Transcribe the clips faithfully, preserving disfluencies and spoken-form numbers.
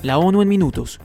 La ONU en minutos.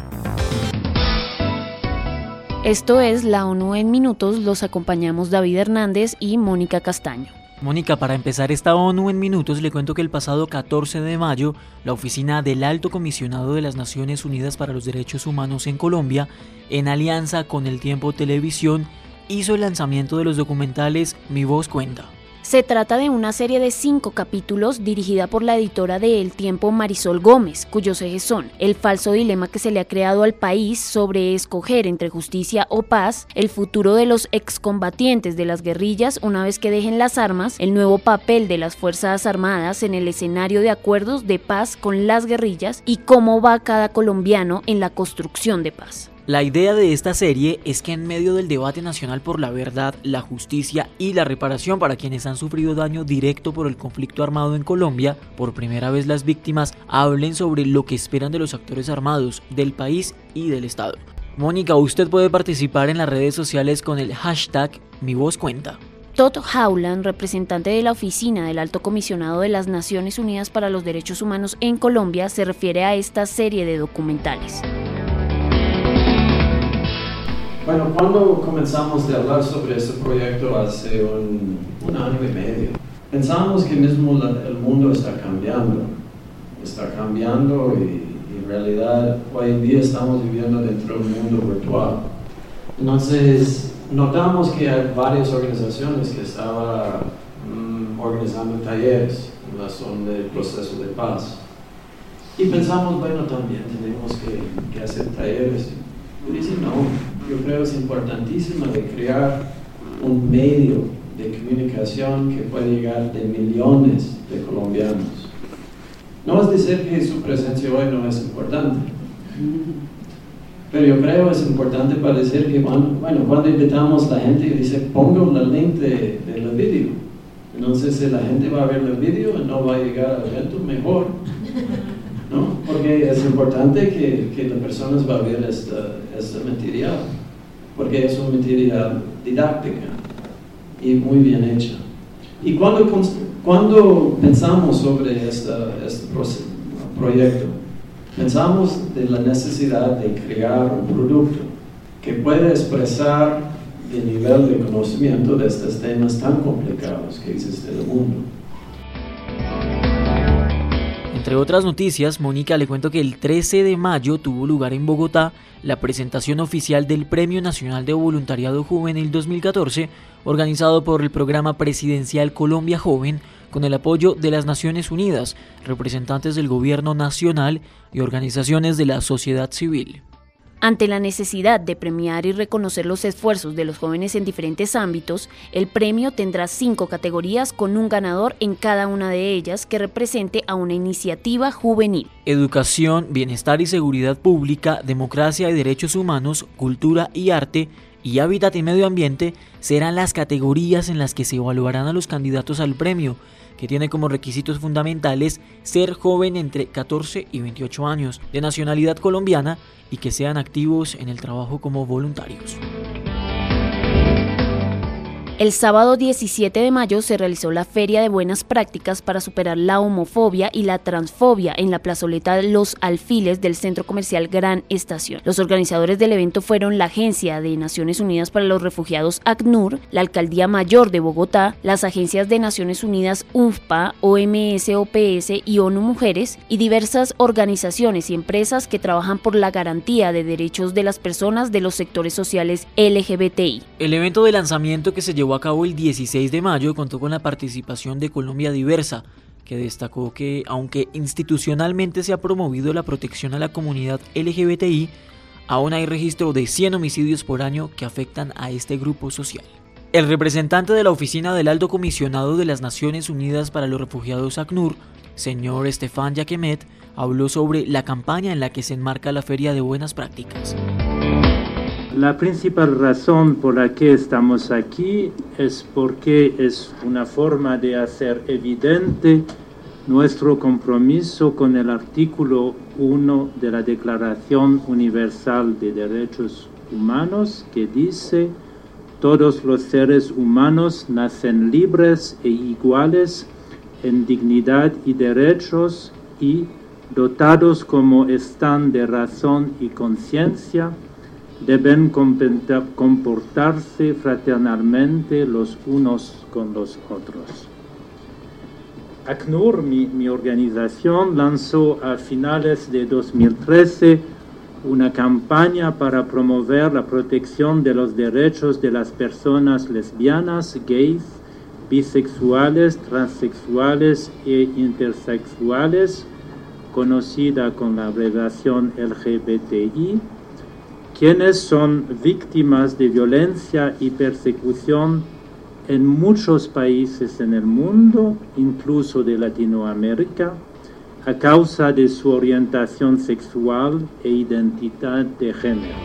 Esto es La ONU en minutos, los acompañamos David Hernández y Mónica Castaño. Mónica, para empezar esta ONU en minutos, le cuento que el pasado catorce de mayo, la oficina del Alto Comisionado de las Naciones Unidas para los Derechos Humanos en Colombia, en alianza con El Tiempo Televisión, hizo el lanzamiento de los documentales Mi Voz Cuenta. Se trata de una serie de cinco capítulos dirigida por la editora de El Tiempo, Marisol Gómez, cuyos ejes son el falso dilema que se le ha creado al país sobre escoger entre justicia o paz, el futuro de los excombatientes de las guerrillas una vez que dejen las armas, el nuevo papel de las Fuerzas Armadas en el escenario de acuerdos de paz con las guerrillas y cómo va cada colombiano en la construcción de paz. La idea de esta serie es que en medio del debate nacional por la verdad, la justicia y la reparación para quienes han sufrido daño directo por el conflicto armado en Colombia, por primera vez las víctimas hablen sobre lo que esperan de los actores armados, del país y del Estado. Mónica, usted puede participar en las redes sociales con el hashtag Mi Voz Cuenta. Todd Howland, representante de la Oficina del Alto Comisionado de las Naciones Unidas para los Derechos Humanos en Colombia, se refiere a esta serie de documentales. Bueno, cuando comenzamos a hablar sobre este proyecto hace un, un año y medio, pensamos que mismo la, el mundo está cambiando, está cambiando y, y en realidad hoy en día estamos viviendo dentro de un mundo virtual. Entonces, notamos que hay varias organizaciones que estaban mm, organizando talleres en razón del proceso de paz. Y pensamos, bueno, también tenemos que, que hacer talleres. Y dice, no, yo creo que es importantísimo de crear un medio de comunicación que puede llegar de millones de colombianos. No es decir que su presencia hoy no es importante, pero yo creo que es importante para decir que cuando, bueno, cuando invitamos a la gente y dice, pongo el link de, de la video, entonces si la gente va a ver el video no va a llegar al evento mejor, ¿no? Porque es importante que, que las personas van a ver este, este material, porque es un material didáctica y muy bien hecha. Y cuando, cuando pensamos sobre este, este proyecto, pensamos de la necesidad de crear un producto que pueda expresar el nivel de conocimiento de estos temas tan complicados que existen en el mundo. Entre otras noticias, Mónica, le cuento que el trece de mayo tuvo lugar en Bogotá la presentación oficial del Premio Nacional de Voluntariado Juvenil dos mil catorce, organizado por el Programa Presidencial Colombia Joven, con el apoyo de las Naciones Unidas, representantes del Gobierno Nacional y organizaciones de la sociedad civil. Ante la necesidad de premiar y reconocer los esfuerzos de los jóvenes en diferentes ámbitos, el premio tendrá cinco categorías con un ganador en cada una de ellas que represente a una iniciativa juvenil. Educación, bienestar y seguridad pública, democracia y derechos humanos, cultura y arte, y hábitat y medio ambiente serán las categorías en las que se evaluarán a los candidatos al premio, que tiene como requisitos fundamentales ser joven entre catorce y veintiocho años, de nacionalidad colombiana y que sean activos en el trabajo como voluntarios. El sábado diecisiete de mayo se realizó la Feria de Buenas Prácticas para superar la homofobia y la transfobia en la plazoleta Los Alfiles del Centro Comercial Gran Estación. Los organizadores del evento fueron la Agencia de Naciones Unidas para los Refugiados ACNUR, la Alcaldía Mayor de Bogotá, las agencias de Naciones Unidas UNFPA, O M S, O P S y ONU Mujeres y diversas organizaciones y empresas que trabajan por la garantía de derechos de las personas de los sectores sociales L G B T I. El evento de lanzamiento que se llevó a cabo el dieciséis de mayo contó con la participación de Colombia Diversa, que destacó que, aunque institucionalmente se ha promovido la protección a la comunidad L G B T I, aún hay registro de cien homicidios por año que afectan a este grupo social. El representante de la Oficina del Alto Comisionado de las Naciones Unidas para los Refugiados ACNUR, señor Stefan Jaquemet, habló sobre la campaña en la que se enmarca la Feria de Buenas Prácticas. La principal razón por la que estamos aquí es porque es una forma de hacer evidente nuestro compromiso con el artículo uno de la Declaración Universal de Derechos Humanos, que dice: todos los seres humanos nacen libres e iguales en dignidad y derechos, y dotados como están de razón y conciencia, deben comportarse fraternalmente los unos con los otros. ACNUR, mi, mi organización, lanzó a finales de dos mil trece una campaña para promover la protección de los derechos de las personas lesbianas, gays, bisexuales, transexuales e intersexuales, conocida con la abreviación L G B T I, quienes son víctimas de violencia y persecución en muchos países en el mundo, incluso de Latinoamérica, a causa de su orientación sexual e identidad de género.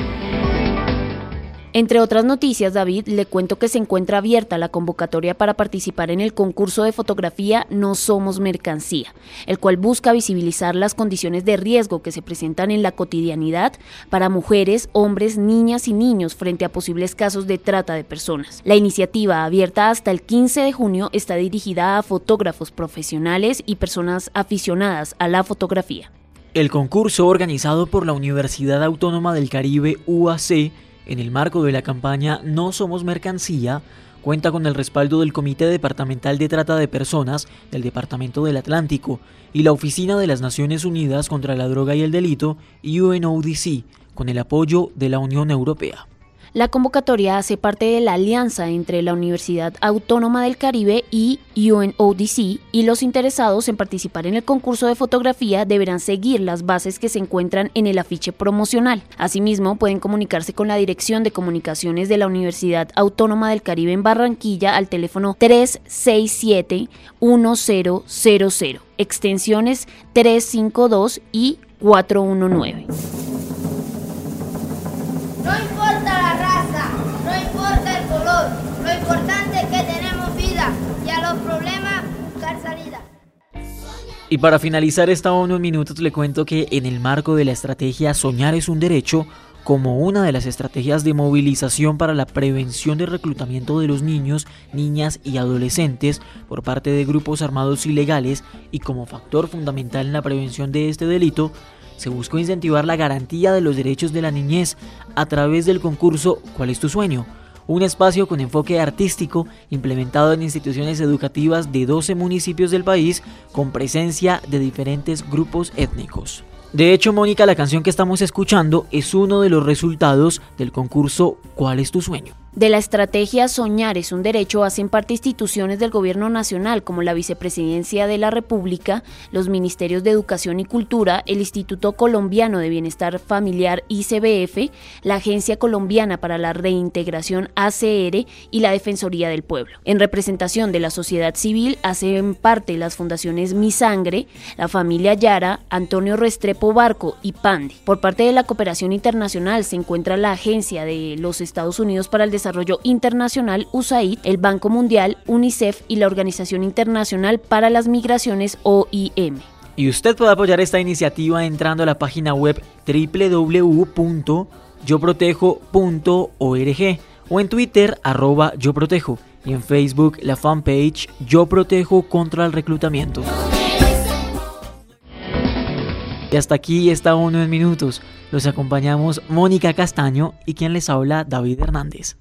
Entre otras noticias, David, le cuento que se encuentra abierta la convocatoria para participar en el concurso de fotografía No Somos Mercancía, el cual busca visibilizar las condiciones de riesgo que se presentan en la cotidianidad para mujeres, hombres, niñas y niños frente a posibles casos de trata de personas. La iniciativa, abierta hasta el quince de junio, está dirigida a fotógrafos profesionales y personas aficionadas a la fotografía. El concurso, organizado por la Universidad Autónoma del Caribe U A C, en el marco de la campaña No Somos Mercancía, cuenta con el respaldo del Comité Departamental de Trata de Personas del Departamento del Atlántico y la Oficina de las Naciones Unidas contra la Droga y el Delito, U N O D C, con el apoyo de la Unión Europea. La convocatoria hace parte de la alianza entre la Universidad Autónoma del Caribe y U N O D C, y los interesados en participar en el concurso de fotografía deberán seguir las bases que se encuentran en el afiche promocional. Asimismo, pueden comunicarse con la Dirección de Comunicaciones de la Universidad Autónoma del Caribe en Barranquilla al teléfono tres seis siete, uno cero cero cero, extensiones trescientos cincuenta y dos y cuatrocientos diecinueve. No importa la raza, no importa el color, lo importante es que tenemos vida y a los problemas buscar salida. Y para finalizar esta unos minutos le cuento que en el marco de la estrategia Soñar es un Derecho, como una de las estrategias de movilización para la prevención del reclutamiento de los niños, niñas y adolescentes por parte de grupos armados ilegales y como factor fundamental en la prevención de este delito, se buscó incentivar la garantía de los derechos de la niñez a través del concurso ¿Cuál es tu sueño?, un espacio con enfoque artístico implementado en instituciones educativas de doce municipios del país con presencia de diferentes grupos étnicos. De hecho, Mónica, la canción que estamos escuchando es uno de los resultados del concurso ¿Cuál es tu sueño? De la estrategia Soñar es un Derecho hacen parte instituciones del Gobierno Nacional como la Vicepresidencia de la República, los Ministerios de Educación y Cultura, el Instituto Colombiano de Bienestar Familiar I C B F, la Agencia Colombiana para la Reintegración A C R y la Defensoría del Pueblo. En representación de la sociedad civil hacen parte las fundaciones Mi Sangre, la familia Yara, Antonio Restrepo Barco y Pande. Por parte de la cooperación internacional se encuentra la Agencia de los Estados Unidos para el Desarrollo Internacional, U S A I D, el Banco Mundial, UNICEF y la Organización Internacional para las Migraciones, O I M. Y usted puede apoyar esta iniciativa entrando a la página web doble u doble u doble u punto yo protejo punto org o en Twitter arroba yo protejo y en Facebook la fanpage Yo Protejo contra el Reclutamiento. Y hasta aquí está uno en minutos. Los acompañamos Mónica Castaño y quien les habla, David Hernández.